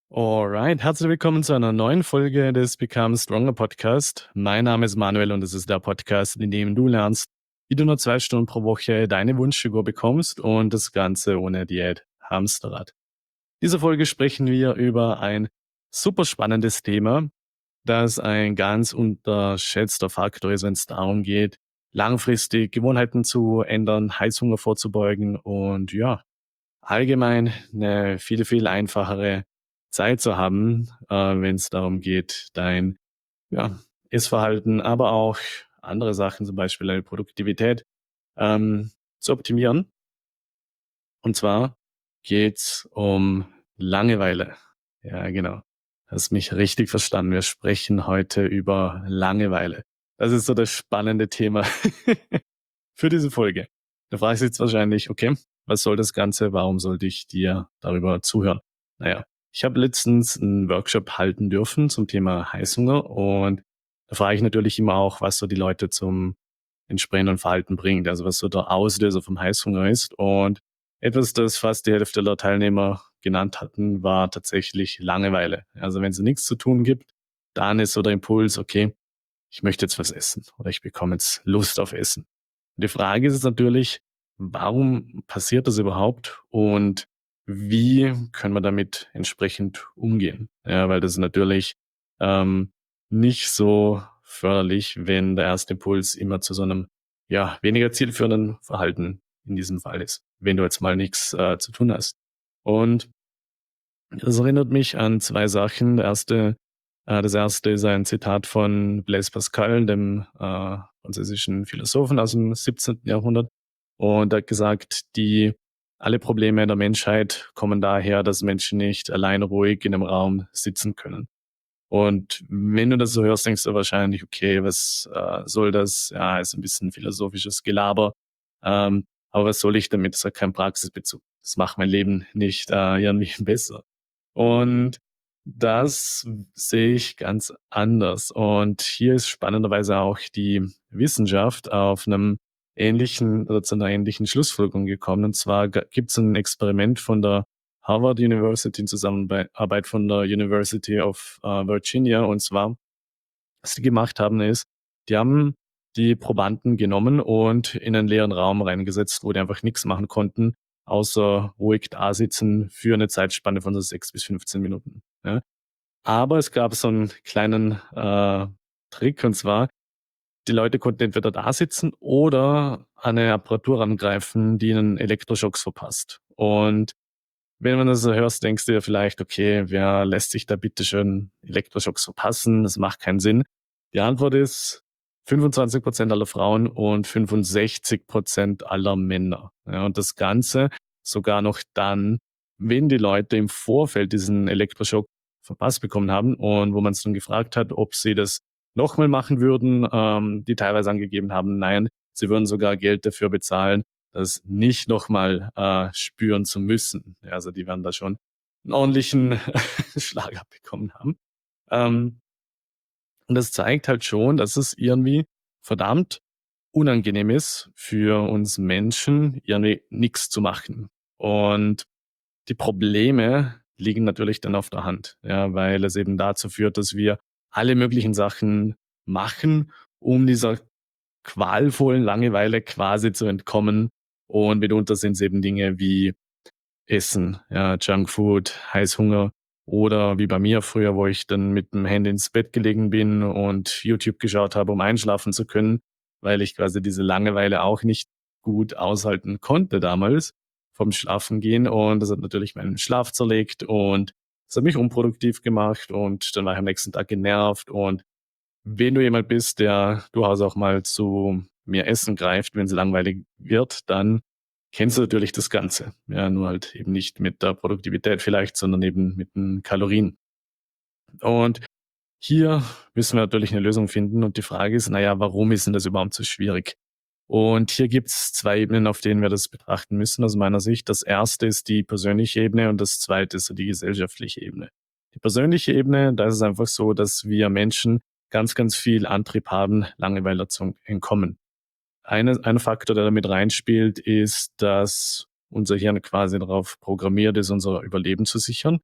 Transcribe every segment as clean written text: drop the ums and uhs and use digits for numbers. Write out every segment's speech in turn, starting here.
Alright, herzlich willkommen zu einer neuen Folge des Become Stronger Podcast. Mein Name ist Manuel und es ist der Podcast, in dem du lernst, wie du nur 2 Stunden pro Woche deine Wunschfigur bekommst und das Ganze ohne Diät, Hamsterrad. In dieser Folge sprechen wir über ein super spannendes Thema, das ein ganz unterschätzter Faktor ist, wenn es darum geht, langfristig Gewohnheiten zu ändern, Heißhunger vorzubeugen und ja, allgemein eine viel einfachere Zeit zu haben, wenn es darum geht, dein, ja, Essverhalten, aber auch andere Sachen, zum Beispiel deine Produktivität, zu optimieren. Und zwar geht's um Langeweile. Ja, genau. Hast mich richtig verstanden. Wir sprechen heute über Langeweile. Das ist so das spannende Thema für diese Folge. Du fragst jetzt wahrscheinlich, okay, was soll das Ganze? Warum sollte ich dir darüber zuhören? Naja, ich habe letztens einen Workshop halten dürfen zum Thema Heißhunger und da frage ich natürlich immer auch, was so die Leute zum entsprechenden Verhalten bringt, also was so der Auslöser vom Heißhunger ist. Und etwas, das fast die Hälfte der Teilnehmer genannt hatten, war tatsächlich Langeweile. Also wenn es nichts zu tun gibt, dann ist so der Impuls, okay, ich möchte jetzt was essen oder ich bekomme jetzt Lust auf Essen. Die Frage ist jetzt natürlich, warum passiert das überhaupt und wie können wir damit entsprechend umgehen? Ja, weil das ist natürlich ähm, nicht so förderlich, wenn der erste Impuls immer zu so einem ja, weniger zielführenden Verhalten in diesem Fall ist, wenn du jetzt mal nichts zu tun hast. Und das erinnert mich an 2 Sachen. Das erste ist ein Zitat von Blaise Pascal, dem französischen Philosophen aus dem 17. Jahrhundert. Und er hat gesagt, alle Probleme der Menschheit kommen daher, dass Menschen nicht allein ruhig in einem Raum sitzen können. Und wenn du das so hörst, denkst du wahrscheinlich, okay, was soll das? Ja, ist ein bisschen philosophisches Gelaber. Aber was soll ich damit? Das hat keinen Praxisbezug. Das macht mein Leben nicht irgendwie besser. Und das sehe ich ganz anders. Und hier ist spannenderweise auch die Wissenschaft auf einem ähnlichen oder zu einer ähnlichen Schlussfolgerung gekommen. Und zwar gibt es ein Experiment von der Harvard University in Zusammenarbeit von der University of Virginia. Und zwar, was die gemacht haben, ist, die haben die Probanden genommen und in einen leeren Raum reingesetzt, wo die einfach nichts machen konnten, außer ruhig da sitzen für eine Zeitspanne von so 6 bis 15 Minuten. Ja. Aber es gab so einen kleinen Trick, und zwar, die Leute konnten entweder da sitzen oder an eine Apparatur rangreifen, die ihnen Elektroschocks verpasst. Und wenn man das so hörst, denkst du dir vielleicht, okay, wer lässt sich da bitte schön Elektroschocks verpassen? Das macht keinen Sinn. Die Antwort ist 25% aller Frauen und 65% aller Männer. Ja, und das Ganze sogar noch dann, wenn die Leute im Vorfeld diesen Elektroschock verpasst bekommen haben und wo man es dann gefragt hat, ob sie das nochmal machen würden, die teilweise angegeben haben, nein, sie würden sogar Geld dafür bezahlen, das nicht nochmal spüren zu müssen. Ja, also die werden da schon einen ordentlichen Schlag abbekommen haben. Ähm, und das zeigt halt schon, dass es irgendwie verdammt unangenehm ist für uns Menschen, irgendwie nichts zu machen. Und die Probleme liegen natürlich dann auf der Hand, ja, weil es eben dazu führt, dass wir alle möglichen Sachen machen, um dieser qualvollen Langeweile quasi zu entkommen. Und mitunter sind es eben Dinge wie Essen, ja, Junkfood, Heißhunger oder wie bei mir früher, wo ich dann mit dem Handy ins Bett gelegen bin und YouTube geschaut habe, um einschlafen zu können, weil ich quasi diese Langeweile auch nicht gut aushalten konnte damals vom Schlafengehen. Und das hat natürlich meinen Schlaf zerlegt und das hat mich unproduktiv gemacht und dann war ich am nächsten Tag genervt. Und wenn du jemand bist, der durchaus auch mal zu mehr Essen greift, wenn es langweilig wird, dann kennst du natürlich das Ganze. Ja, nur halt eben nicht mit der Produktivität vielleicht, sondern eben mit den Kalorien. Und hier müssen wir natürlich eine Lösung finden. Und die Frage ist, naja, warum ist denn das überhaupt so schwierig? Und hier gibt es 2 Ebenen, auf denen wir das betrachten müssen, aus meiner Sicht. Das erste ist die persönliche Ebene und das zweite ist so die gesellschaftliche Ebene. Die persönliche Ebene, da ist es einfach so, dass wir Menschen ganz viel Antrieb haben, Langeweile zu entkommen. Ein Faktor, der damit reinspielt, ist, dass unser Hirn quasi darauf programmiert ist, unser Überleben zu sichern.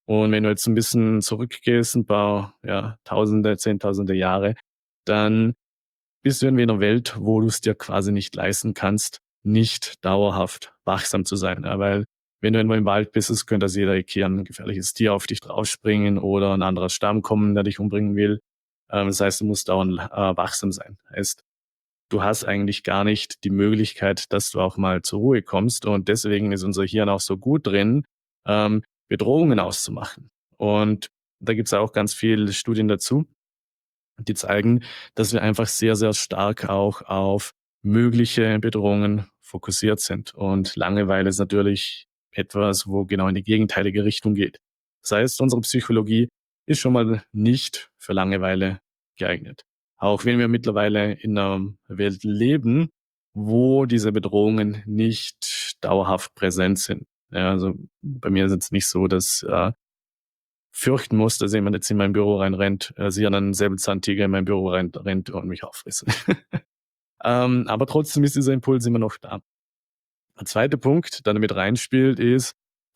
Und wenn du jetzt ein bisschen zurückgehst, ein paar, ja, Tausende, Zehntausende Jahre, dann bist du in einer Welt, wo du es dir quasi nicht leisten kannst, nicht dauerhaft wachsam zu sein. Ja, weil wenn du irgendwo im Wald bist, es könnte aus jeder Ecke ein gefährliches Tier auf dich draufspringen oder ein anderer Stamm kommen, der dich umbringen will. Das heißt, du musst dauernd wachsam sein. Heißt, du hast eigentlich gar nicht die Möglichkeit, dass du auch mal zur Ruhe kommst. Und deswegen ist unser Hirn auch so gut drin, Bedrohungen auszumachen. Und da gibt es auch ganz viele Studien dazu, die zeigen, dass wir einfach sehr, sehr stark auch auf mögliche Bedrohungen fokussiert sind. Und Langeweile ist natürlich etwas, wo genau in die gegenteilige Richtung geht. Das heißt, unsere Psychologie ist schon mal nicht für Langeweile geeignet. Auch wenn wir mittlerweile in einer Welt leben, wo diese Bedrohungen nicht dauerhaft präsent sind. Ja, also bei mir ist es nicht so, dass fürchten muss, dass jemand jetzt in mein Büro reinrennt, sich an einen Säbelzahntiger in mein Büro rennt und mich auffrisst. Aber trotzdem ist dieser Impuls immer noch da. Der zweite Punkt, der damit reinspielt, ist,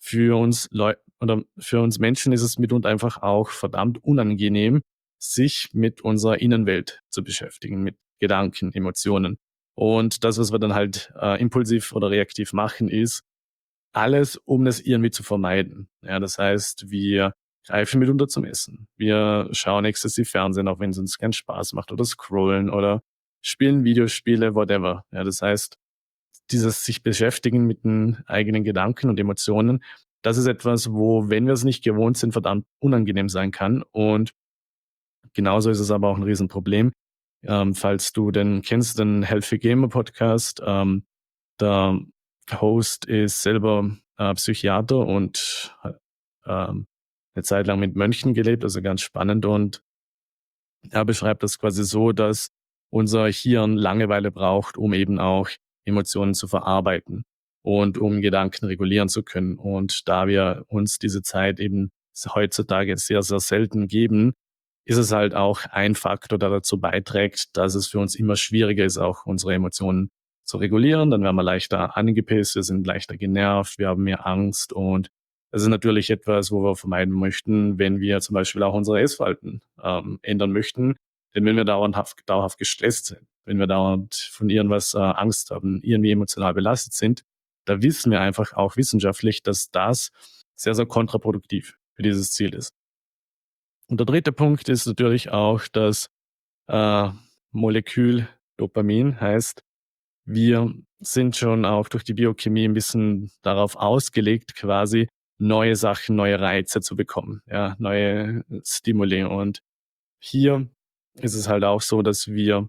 für uns Menschen ist es mitunter einfach auch verdammt unangenehm, sich mit unserer Innenwelt zu beschäftigen, mit Gedanken, Emotionen. Und das, was wir dann halt impulsiv oder reaktiv machen, ist, alles, um das irgendwie zu vermeiden. Ja, das heißt, wir greifen mitunter zum Essen. Wir schauen exzessiv Fernsehen, auch wenn es uns keinen Spaß macht, oder scrollen oder spielen Videospiele, whatever. Ja, das heißt, dieses sich beschäftigen mit den eigenen Gedanken und Emotionen, das ist etwas, wo, wenn wir es nicht gewohnt sind, verdammt unangenehm sein kann. Und genauso ist es aber auch ein Riesenproblem. Falls du den kennst, den Healthy Gamer Podcast, der Host ist selber Psychiater und hat eine Zeit lang mit Mönchen gelebt, also ganz spannend. Und er beschreibt das quasi so, dass unser Hirn Langeweile braucht, um eben auch Emotionen zu verarbeiten und um Gedanken regulieren zu können. Und da wir uns diese Zeit eben heutzutage sehr, sehr selten geben, ist es halt auch ein Faktor, der dazu beiträgt, dass es für uns immer schwieriger ist, auch unsere Emotionen zu regulieren. Dann werden wir leichter angepisst, wir sind leichter genervt, wir haben mehr Angst, und das ist natürlich etwas, wo wir vermeiden möchten, wenn wir zum Beispiel auch unser Essverhalten ändern möchten. Denn wenn wir dauerhaft gestresst sind, wenn wir dauernd von irgendwas Angst haben, irgendwie emotional belastet sind, da wissen wir einfach auch wissenschaftlich, dass das sehr, sehr kontraproduktiv für dieses Ziel ist. Und der dritte Punkt ist natürlich auch das äh, Molekül Dopamin. Heißt, wir sind schon auch durch die Biochemie ein bisschen darauf ausgelegt, quasi neue Sachen, neue Reize zu bekommen, ja, neue Stimuli. Und hier ist es halt auch so, dass wir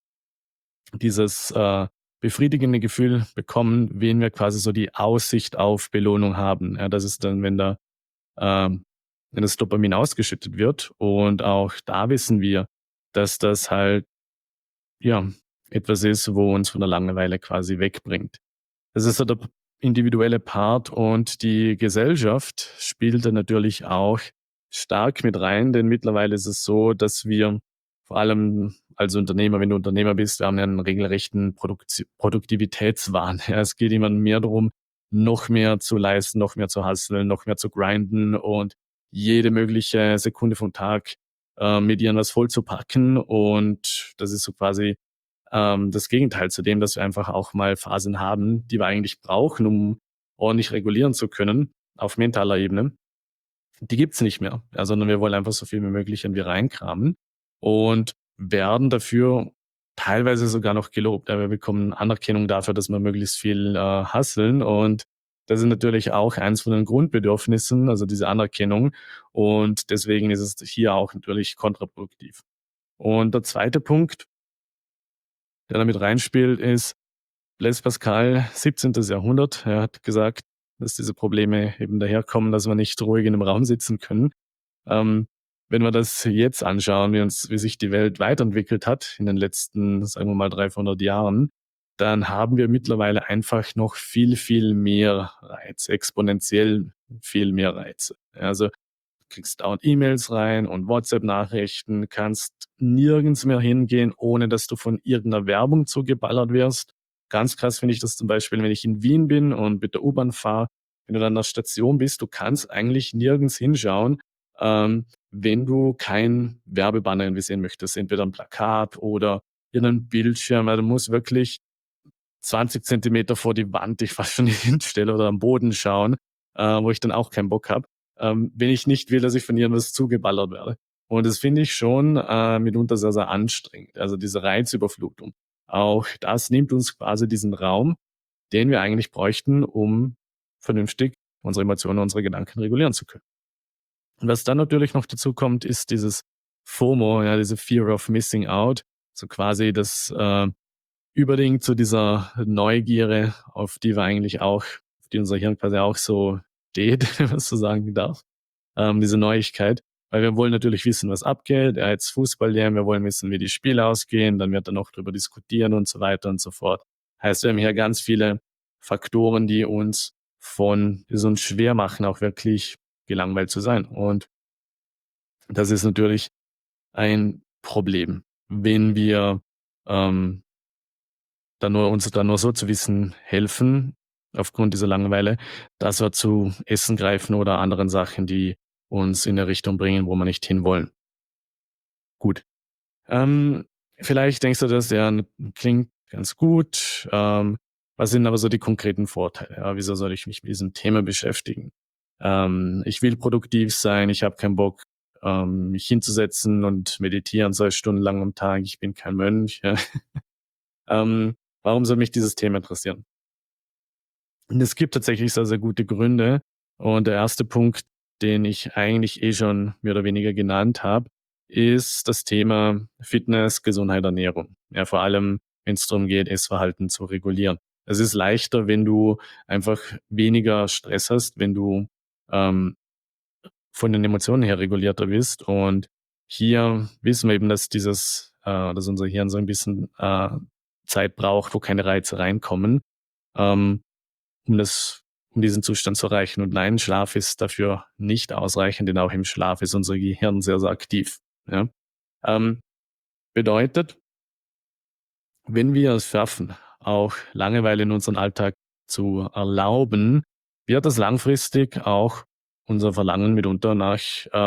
dieses befriedigende Gefühl bekommen, wenn wir quasi so die Aussicht auf Belohnung haben. Ja, das ist dann, ähm, wenn das Dopamin ausgeschüttet wird. Und auch da wissen wir, dass das halt, ja, etwas ist, wo uns von der Langeweile quasi wegbringt. Das ist so der individuelle Part, und die Gesellschaft spielt da natürlich auch stark mit rein, denn mittlerweile ist es so, dass wir vor allem als Unternehmer, wenn du Unternehmer bist, wir haben ja einen regelrechten Produktivitätswahn. Ja, es geht immer mehr darum, noch mehr zu leisten, noch mehr zu hustlen, noch mehr zu grinden und jede mögliche Sekunde vom Tag mit irgendwas voll zu packen. Und das ist so quasi das Gegenteil zu dem, dass wir einfach auch mal Phasen haben, die wir eigentlich brauchen, um ordentlich regulieren zu können auf mentaler Ebene. Die gibt's nicht mehr, ja, sondern wir wollen einfach so viel wie möglich in wir reinkramen und werden dafür teilweise sogar noch gelobt. Ja, wir bekommen Anerkennung dafür, dass wir möglichst viel hustlen, und das ist natürlich auch eins von den Grundbedürfnissen, also diese Anerkennung, und deswegen ist es hier auch natürlich kontraproduktiv. Und der zweite Punkt, der damit reinspielt, ist Blaise Pascal, 17. Jahrhundert. Er hat gesagt, dass diese Probleme eben daherkommen, dass wir nicht ruhig in einem Raum sitzen können. Ähm, Wenn wir das jetzt anschauen, wie sich die Welt weiterentwickelt hat in den letzten, sagen wir mal, 300 Jahren, dann haben wir mittlerweile einfach noch viel, viel mehr Reize, exponentiell viel mehr Reize. Also kriegst dauernd E-Mails rein und WhatsApp-Nachrichten, kannst nirgends mehr hingehen, ohne dass du von irgendeiner Werbung zugeballert wirst. Ganz krass finde ich das zum Beispiel, wenn ich in Wien bin und mit der U-Bahn fahre, wenn du dann an der Station bist, du kannst eigentlich nirgends hinschauen, wenn du kein Werbebanner irgendwie sehen möchtest, entweder ein Plakat oder in einem Bildschirm. Also du musst wirklich 20 Zentimeter vor die Wand dich fast schon hinstelle oder am Boden schauen, wo ich dann auch keinen Bock habe, wenn ich nicht will, dass ich von irgendwas zugeballert werde. Und das finde ich schon mitunter sehr, sehr anstrengend. Also diese Reizüberflutung. Auch das nimmt uns quasi diesen Raum, den wir eigentlich bräuchten, um vernünftig unsere Emotionen, unsere Gedanken regulieren zu können. Und was dann natürlich noch dazu kommt, ist dieses FOMO, ja, diese Fear of Missing Out, so quasi das überdingt zu dieser Neugierde, auf die wir eigentlich auch, auf die unser Hirn quasi auch so steht, wenn man so sagen darf, diese Neuigkeit. Weil wir wollen natürlich wissen, was abgeht. Ja, jetzt Fußball lernen, wir wollen wissen, wie die Spiele ausgehen, dann wird er noch darüber diskutieren und so weiter und so fort. Heißt, wir haben hier ganz viele Faktoren, die uns schwer machen, auch wirklich gelangweilt zu sein. Und das ist natürlich ein Problem, wenn wir ähm, uns dann nur so zu wissen helfen, aufgrund dieser Langeweile, dass wir zu Essen greifen oder anderen Sachen, die uns in eine Richtung bringen, wo wir nicht hinwollen. Gut. Ähm, Vielleicht denkst du, das ja klingt ganz gut. Was sind aber so die konkreten Vorteile? Ja, wieso soll ich mich mit diesem Thema beschäftigen? Ich will produktiv sein, ich habe keinen Bock, mich hinzusetzen und meditieren 2 Stunden lang am Tag. Ich bin kein Mönch. Ja. Warum soll mich dieses Thema interessieren? Und es gibt tatsächlich sehr, sehr gute Gründe. Und der erste Punkt, den ich eigentlich schon mehr oder weniger genannt habe, ist das Thema Fitness, Gesundheit, Ernährung. Ja, vor allem, wenn es darum geht, Essverhalten zu regulieren. Es ist leichter, wenn du einfach weniger Stress hast, wenn du ähm, von den Emotionen her regulierter bist. Und hier wissen wir eben, dass unser Hirn so ein bisschen Zeit braucht, wo keine Reize reinkommen. Ähm, um das, um diesen Zustand zu erreichen. Und nein, Schlaf ist dafür nicht ausreichend, denn auch im Schlaf ist unser Gehirn sehr, sehr aktiv. Ja? Ähm, Bedeutet, wenn wir es schaffen, auch Langeweile in unseren Alltag zu erlauben, wird das langfristig auch unser Verlangen mitunter nach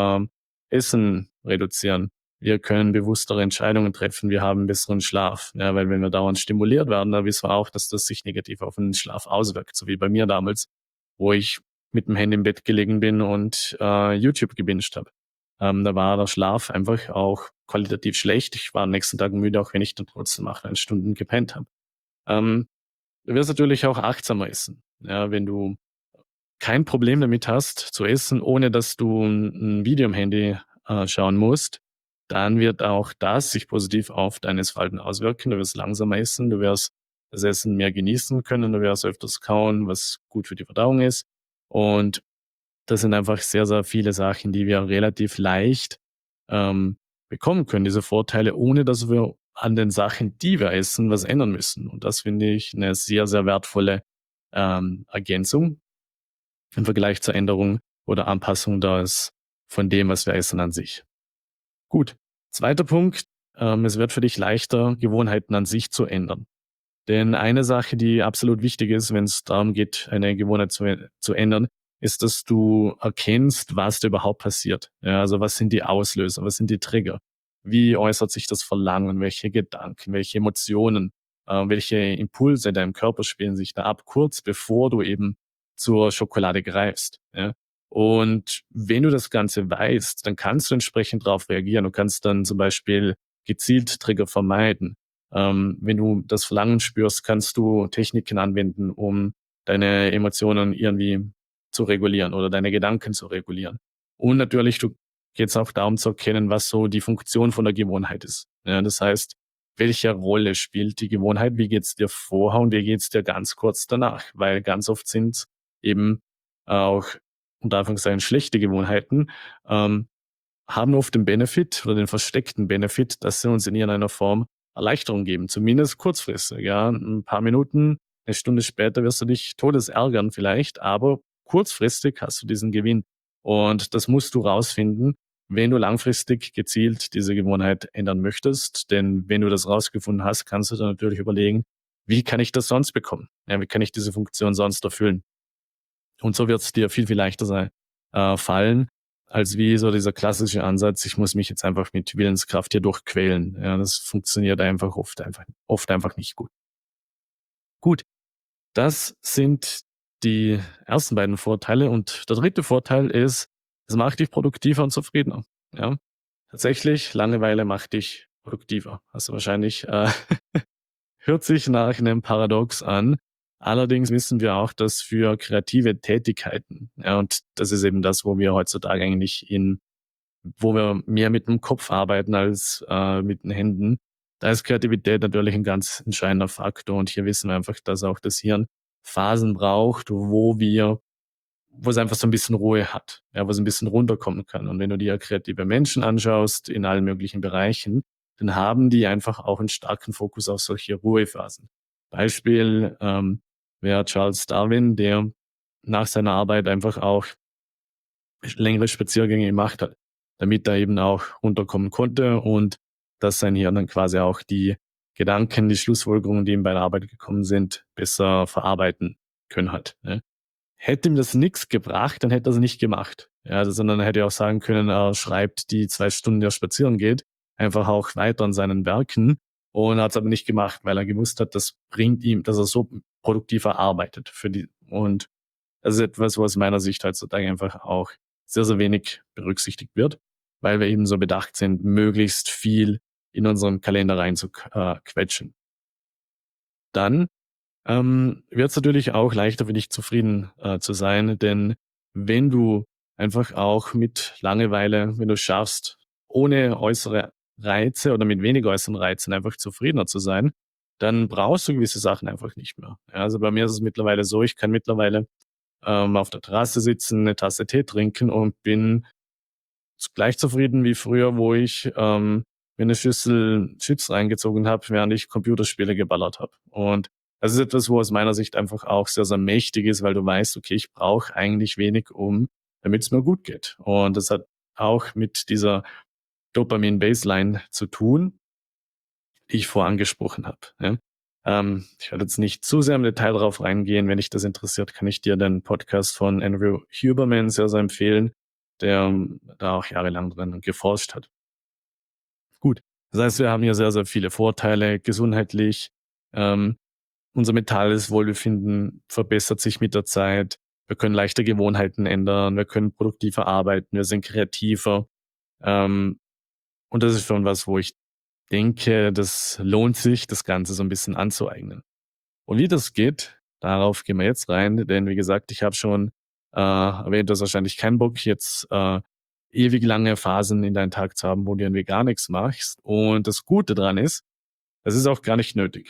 Essen reduzieren. Wir können bewusstere Entscheidungen treffen, wir haben besseren Schlaf. Ja, weil wenn wir dauernd stimuliert werden, dann wissen wir auch, dass das sich negativ auf den Schlaf auswirkt. So wie bei mir damals, wo ich mit dem Handy im Bett gelegen bin und YouTube gebinged habe. Da war der Schlaf einfach auch qualitativ schlecht. Ich war am nächsten Tag müde, auch wenn ich dann trotzdem 8, 9 Stunden gepennt habe. Ähm, Du wirst natürlich auch achtsamer essen. Ja, wenn du kein Problem damit hast, zu essen, ohne dass du ein Video im Handy schauen musst, dann wird auch das sich positiv auf dein Essverhalten auswirken. Du wirst langsamer essen, du wirst das Essen mehr genießen können, du wirst öfters kauen, was gut für die Verdauung ist. Und das sind einfach sehr, sehr viele Sachen, die wir relativ leicht ähm, bekommen können, diese Vorteile, ohne dass wir an den Sachen, die wir essen, was ändern müssen. Und das finde ich eine sehr, sehr wertvolle Ergänzung im Vergleich zur Änderung oder Anpassung von dem, was wir essen an sich. Gut. Zweiter Punkt, es wird für dich leichter, Gewohnheiten an sich zu ändern. Denn eine Sache, die absolut wichtig ist, wenn es darum geht, eine Gewohnheit zu ändern, ist, dass du erkennst, was da überhaupt passiert. Ja, also was sind die Auslöser, was sind die Trigger? Wie äußert sich das Verlangen? Welche Gedanken, welche Emotionen, welche Impulse in deinem Körper spielen sich da ab, kurz bevor du eben zur Schokolade greifst. Ja? Und wenn du das Ganze weißt, dann kannst du entsprechend darauf reagieren. Du kannst dann zum Beispiel gezielt Trigger vermeiden. Wenn du das Verlangen spürst, kannst du Techniken anwenden, um deine Emotionen irgendwie zu regulieren oder deine Gedanken zu regulieren. Und natürlich geht es auch darum zu erkennen, was so die Funktion von der Gewohnheit ist. Ja, das heißt, welche Rolle spielt die Gewohnheit? Wie geht's dir vorher und wie geht's dir ganz kurz danach? Weil ganz oft sind eben auch unter Anführungszeichen schlechte Gewohnheiten, haben oft den Benefit oder den versteckten Benefit, dass sie uns in irgendeiner Form Erleichterung geben, zumindest kurzfristig. Ja, ein paar Minuten, 1 Stunde später wirst du dich todesärgern vielleicht, aber kurzfristig hast du diesen Gewinn. Und das musst du rausfinden, wenn du langfristig gezielt diese Gewohnheit ändern möchtest. Denn wenn du das rausgefunden hast, kannst du dann natürlich überlegen, wie kann ich das sonst bekommen? Ja, wie kann ich diese Funktion sonst erfüllen? Und so wird es dir viel, viel leichter fallen, als wie so dieser klassische Ansatz, ich muss mich jetzt einfach mit Willenskraft hier durchquälen. Ja, das funktioniert einfach oft einfach nicht gut. Gut, das sind die ersten beiden Vorteile. Und der dritte Vorteil ist, es macht dich produktiver und zufriedener. Ja, tatsächlich, Langeweile macht dich produktiver. Hast du wahrscheinlich hört sich nach einem Paradox an. Allerdings wissen wir auch, dass für kreative Tätigkeiten, ja, und das ist eben das, wo wir heutzutage eigentlich wo wir mehr mit dem Kopf arbeiten als mit den Händen, da ist Kreativität natürlich ein ganz entscheidender Faktor. Und hier wissen wir einfach, dass auch das Hirn Phasen braucht, wo es einfach so ein bisschen Ruhe hat, ja, wo es ein bisschen runterkommen kann. Und wenn du dir kreative Menschen anschaust in allen möglichen Bereichen, dann haben die einfach auch einen starken Fokus auf solche Ruhephasen. Beispiel wäre Charles Darwin, der nach seiner Arbeit einfach auch längere Spaziergänge gemacht hat, damit er eben auch runterkommen konnte und dass sein Hirn dann quasi auch die Gedanken, die Schlussfolgerungen, die ihm bei der Arbeit gekommen sind, besser verarbeiten können hat. Ne? Hätte ihm das nichts gebracht, dann hätte er es nicht gemacht. Ja, sondern er hätte auch sagen können, er schreibt die 2 Stunden, die er spazieren geht, einfach auch weiter an seinen Werken und hat es aber nicht gemacht, weil er gewusst hat, das bringt ihm, dass er so produktiver arbeitet für die. Und das ist etwas, was aus meiner Sicht heutzutage einfach auch sehr, sehr wenig berücksichtigt wird, weil wir eben so bedacht sind, möglichst viel in unseren Kalender rein zu quetschen. Dann wird es natürlich auch leichter für dich zufrieden zu sein, denn wenn du einfach auch mit Langeweile, wenn du schaffst, ohne äußere Reize oder mit weniger äußeren Reizen einfach zufriedener zu sein, dann brauchst du gewisse Sachen einfach nicht mehr. Ja, also bei mir ist es mittlerweile so, ich kann mittlerweile auf der Terrasse sitzen, eine Tasse Tee trinken und bin gleich zufrieden wie früher, wo ich mir eine Schüssel Chips reingezogen habe, während ich Computerspiele geballert habe. Und das ist etwas, wo aus meiner Sicht einfach auch sehr, sehr mächtig ist, weil du weißt, okay, ich brauche eigentlich wenig, damit es mir gut geht. Und das hat auch mit dieser Dopamin-Baseline zu tun, die ich vorher angesprochen habe. Ja. Ich werde jetzt nicht zu sehr im Detail darauf reingehen. Wenn dich das interessiert, kann ich dir den Podcast von Andrew Huberman sehr, sehr empfehlen, der da auch jahrelang dran geforscht hat. Gut, das heißt, wir haben hier sehr, sehr viele Vorteile gesundheitlich. Ähm, Unser mentales Wohlbefinden verbessert sich mit der Zeit. Wir können leichter Gewohnheiten ändern. Wir können produktiver arbeiten. Wir sind kreativer. Ähm, und das ist schon was, wo ich denke, das lohnt sich, das Ganze so ein bisschen anzueignen. Und wie das geht, darauf gehen wir jetzt rein, denn wie gesagt, ich habe schon erwähnt, du hast wahrscheinlich keinen Bock, jetzt ewig lange Phasen in deinen Tag zu haben, wo du irgendwie gar nichts machst. Und das Gute dran ist, das ist auch gar nicht nötig.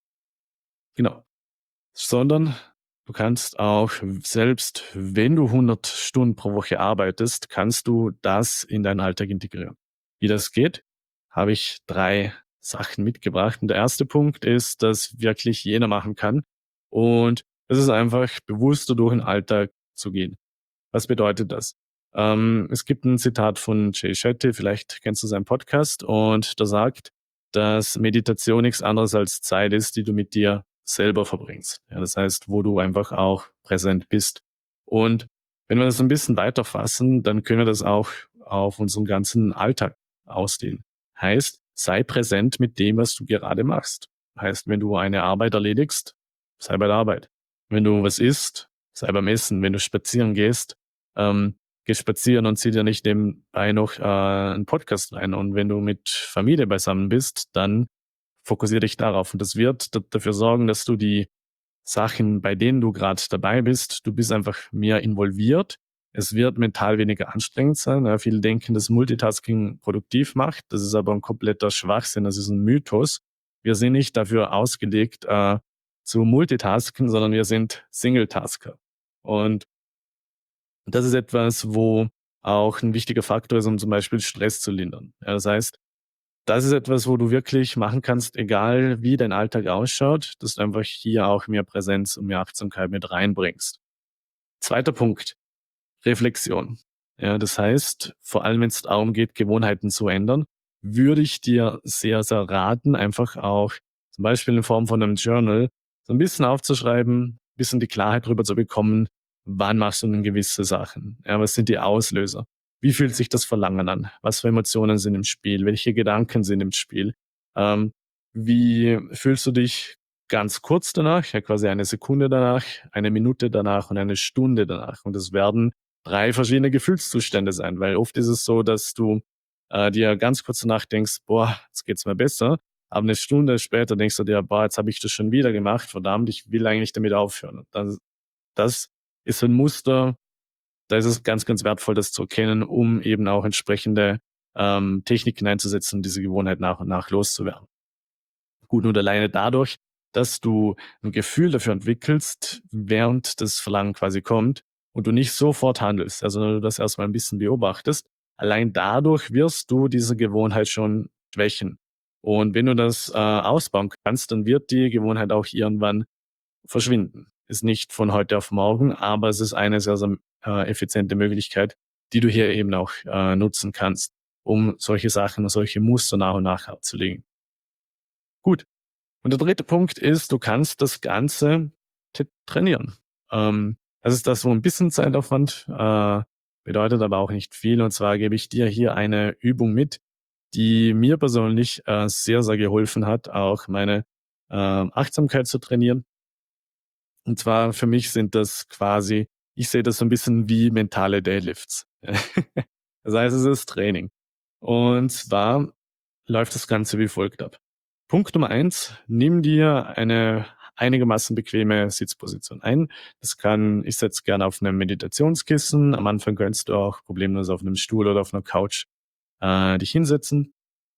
Genau. Sondern du kannst auch selbst, wenn du 100 Stunden pro Woche arbeitest, kannst du das in deinen Alltag integrieren. Wie das geht, habe ich 3 Sachen mitgebracht. Und der erste Punkt ist, dass wirklich jeder machen kann. Und das ist einfach bewusster durch den Alltag zu gehen. Was bedeutet das? Es gibt ein Zitat von Jay Shetty, vielleicht kennst du seinen Podcast, und der sagt, dass Meditation nichts anderes als Zeit ist, die du mit dir selber verbringst. Ja, das heißt, wo du einfach auch präsent bist. Und wenn wir das ein bisschen weiter fassen, dann können wir das auch auf unseren ganzen Alltag ausdehnen. Heißt, sei präsent mit dem, was du gerade machst. Heißt, wenn du eine Arbeit erledigst, sei bei der Arbeit. Wenn du was isst, sei beim Essen. Wenn du spazieren gehst, geh spazieren und zieh dir nicht nebenbei noch einen Podcast rein. Und wenn du mit Familie beisammen bist, dann fokussiere dich darauf. Und das wird dafür sorgen, dass du die Sachen, bei denen du gerade dabei bist, du bist einfach mehr involviert. Es wird mental weniger anstrengend sein. Ja, viele denken, dass Multitasking produktiv macht. Das ist aber ein kompletter Schwachsinn. Das ist ein Mythos. Wir sind nicht dafür ausgelegt, zu multitasken, sondern wir sind Single-Tasker. Und das ist etwas, wo auch ein wichtiger Faktor ist, um zum Beispiel Stress zu lindern. Ja, das heißt, das ist etwas, wo du wirklich machen kannst, egal wie dein Alltag ausschaut, dass du einfach hier auch mehr Präsenz und mehr Achtsamkeit mit reinbringst. Zweiter Punkt, Reflexion. Ja, das heißt, vor allem wenn es darum geht, Gewohnheiten zu ändern, würde ich dir sehr, sehr raten, einfach auch zum Beispiel in Form von einem Journal so ein bisschen aufzuschreiben, ein bisschen die Klarheit darüber zu bekommen, wann machst du denn gewisse Sachen? Ja, was sind die Auslöser? Wie fühlt sich das Verlangen an? Was für Emotionen sind im Spiel? Welche Gedanken sind im Spiel? Ähm, Wie fühlst du dich ganz kurz danach, ja quasi eine Sekunde danach, eine Minute danach und eine Stunde danach? Und es werden 3 verschiedene Gefühlszustände sein, weil oft ist es so, dass du dir ganz kurz danach denkst, boah, jetzt geht's mir besser. Aber eine Stunde später denkst du dir, boah, jetzt habe ich das schon wieder gemacht, verdammt, ich will eigentlich damit aufhören. Und das ist ein Muster, da ist es ganz, ganz wertvoll, das zu erkennen, um eben auch entsprechende Techniken einzusetzen, diese Gewohnheit nach und nach loszuwerden. Gut, und alleine dadurch, dass du ein Gefühl dafür entwickelst, während das Verlangen quasi kommt und du nicht sofort handelst, also du das erstmal ein bisschen beobachtest, allein dadurch wirst du diese Gewohnheit schon schwächen. Und wenn du das ausbauen kannst, dann wird die Gewohnheit auch irgendwann verschwinden. Ist nicht von heute auf morgen, aber es ist eine sehr, sehr effiziente Möglichkeit, die du hier eben auch nutzen kannst, um solche Sachen, solche Muster nach und nach abzulegen. Gut. Und der dritte Punkt ist, du kannst das Ganze trainieren. Das ist das, wo ein bisschen Zeitaufwand bedeutet, aber auch nicht viel. Und zwar gebe ich dir hier eine Übung mit, die mir persönlich sehr, sehr geholfen hat, auch meine Achtsamkeit zu trainieren. Und zwar für mich sind das quasi, ich sehe das so ein bisschen wie mentale Deadlifts. Das heißt, es ist Training. Und zwar läuft das Ganze wie folgt ab. Punkt Nummer eins: Nimm dir eine einigermaßen bequeme Sitzposition ein. Ich setze gerne auf einem Meditationskissen. Am Anfang kannst du auch problemlos auf einem Stuhl oder auf einer Couch dich hinsetzen,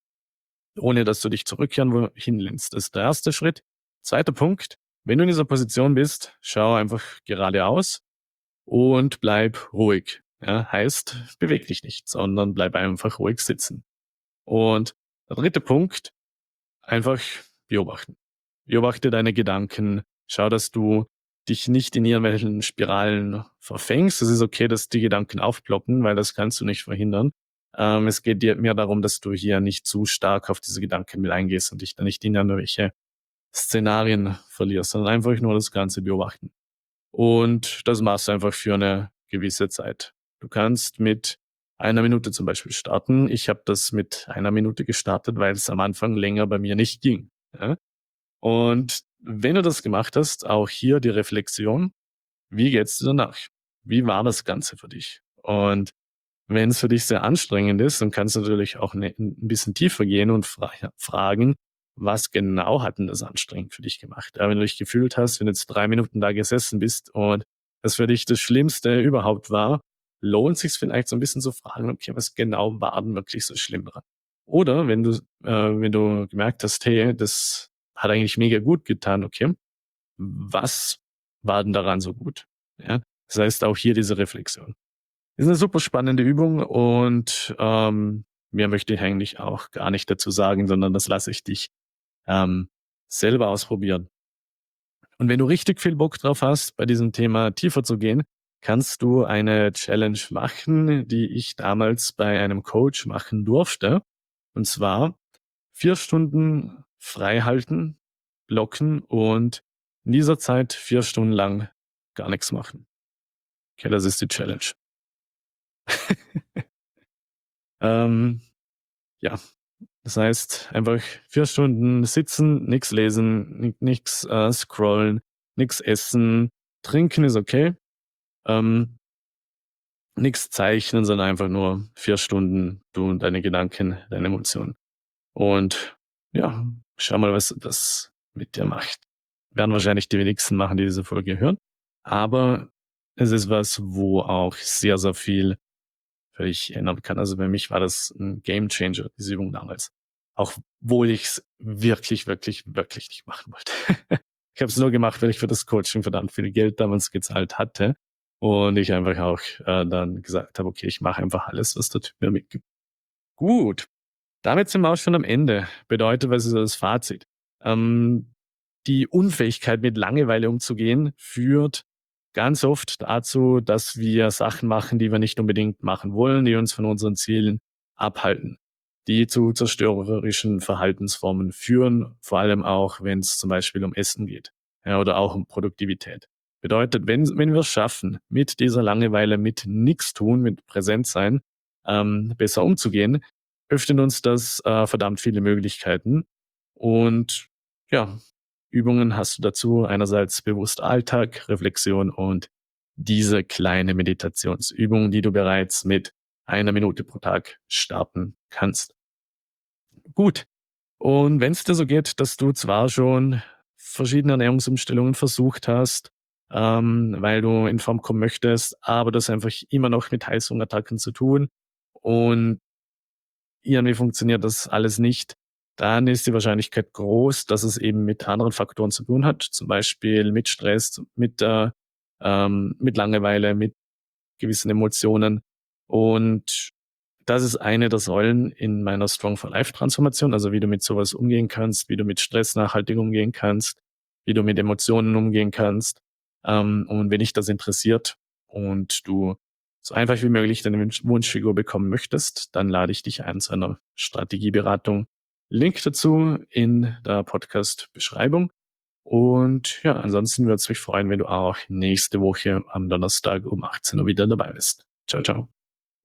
ohne dass du dich zurückkehren wohin lehnst. Das ist der erste Schritt. Zweiter Punkt: Wenn du in dieser Position bist, schau einfach geradeaus und bleib ruhig. Ja, heißt, beweg dich nicht, sondern bleib einfach ruhig sitzen. Und der dritte Punkt: Einfach beobachten. Beobachte deine Gedanken. Schau, dass du dich nicht in irgendwelchen Spiralen verfängst. Es ist okay, dass die Gedanken aufploppen, weil das kannst du nicht verhindern. Es geht dir mehr darum, dass du hier nicht zu stark auf diese Gedanken mit eingehst und dich da nicht in irgendwelche Szenarien verlierst, sondern einfach nur das Ganze beobachten. Und das machst du einfach für eine gewisse Zeit. Du kannst mit 1 Minute zum Beispiel starten. Ich habe das mit 1 Minute gestartet, weil es am Anfang länger bei mir nicht ging. Ja? Und wenn du das gemacht hast, auch hier die Reflexion: Wie geht's dir danach? Wie war das Ganze für dich? Und wenn es für dich sehr anstrengend ist, dann kannst du natürlich auch ein bisschen tiefer gehen und fragen, was genau hat denn das anstrengend für dich gemacht? Ja, wenn du dich gefühlt hast, wenn du jetzt 3 Minuten da gesessen bist und das für dich das Schlimmste überhaupt war, lohnt sich vielleicht so ein bisschen zu fragen, okay, was genau war denn wirklich so schlimm dran? Oder wenn du gemerkt hast, hey, das hat eigentlich mega gut getan, okay, was war denn daran so gut? Ja, das heißt auch hier diese Reflexion. Ist eine super spannende Übung und mehr möchte ich eigentlich auch gar nicht dazu sagen, sondern das lasse ich dich ähm, selber ausprobieren. Und wenn du richtig viel Bock drauf hast, bei diesem Thema tiefer zu gehen, kannst du eine Challenge machen, die ich damals bei einem Coach machen durfte. Und zwar 4 Stunden frei halten, blocken und in dieser Zeit 4 Stunden lang gar nichts machen. Okay, das ist die Challenge. Ähm, ja, das heißt, einfach 4 Stunden sitzen, nichts lesen, nichts scrollen, nichts essen. Trinken ist okay. Ähm, Nichts zeichnen, sondern einfach nur 4 Stunden du und deine Gedanken, deine Emotionen. Und ja, schau mal, was das mit dir macht. Werden wahrscheinlich die wenigsten machen, die diese Folge hören. Aber es ist was, wo auch sehr, sehr viel für dich ändern kann. Also bei mich war das ein Gamechanger, diese Übung damals. Auch obwohl ich es wirklich, wirklich, wirklich nicht machen wollte. Ich habe es nur gemacht, weil ich für das Coaching verdammt viel Geld damals gezahlt hatte. Und ich einfach auch dann gesagt habe, okay, ich mache einfach alles, was der Typ mir mitgibt. Gut, damit sind wir auch schon am Ende. Bedeutet, was ist das Fazit? Ähm, Die Unfähigkeit, mit Langeweile umzugehen, führt ganz oft dazu, dass wir Sachen machen, die wir nicht unbedingt machen wollen, die uns von unseren Zielen abhalten, die zu zerstörerischen Verhaltensformen führen, vor allem auch, wenn es zum Beispiel um Essen geht, ja, oder auch um Produktivität. Bedeutet, wenn wir es schaffen, mit dieser Langeweile, mit nichts tun, mit Präsentsein, besser umzugehen, öffnet uns das verdammt viele Möglichkeiten. Und ja, Übungen hast du dazu einerseits bewusst Alltag, Reflexion und diese kleine Meditationsübung, die du bereits mit 1 Minute pro Tag starten kannst. Gut. Und wenn es dir so geht, dass du zwar schon verschiedene Ernährungsumstellungen versucht hast, weil du in Form kommen möchtest, aber das einfach immer noch mit Heißhungerattacken zu tun und irgendwie funktioniert das alles nicht, dann ist die Wahrscheinlichkeit groß, dass es eben mit anderen Faktoren zu tun hat, zum Beispiel mit Stress, mit Langeweile, mit gewissen Emotionen. Und das ist eine der Säulen in meiner Strong for Life Transformation, also wie du mit sowas umgehen kannst, wie du mit Stress nachhaltig umgehen kannst, wie du mit Emotionen umgehen kannst. Und wenn dich das interessiert und du so einfach wie möglich deine Wunschfigur bekommen möchtest, dann lade ich dich ein zu einer Strategieberatung. Link dazu in der Podcast-Beschreibung. Und ja, ansonsten würde es mich freuen, wenn du auch nächste Woche am Donnerstag um 18 Uhr wieder dabei bist. Ciao, ciao.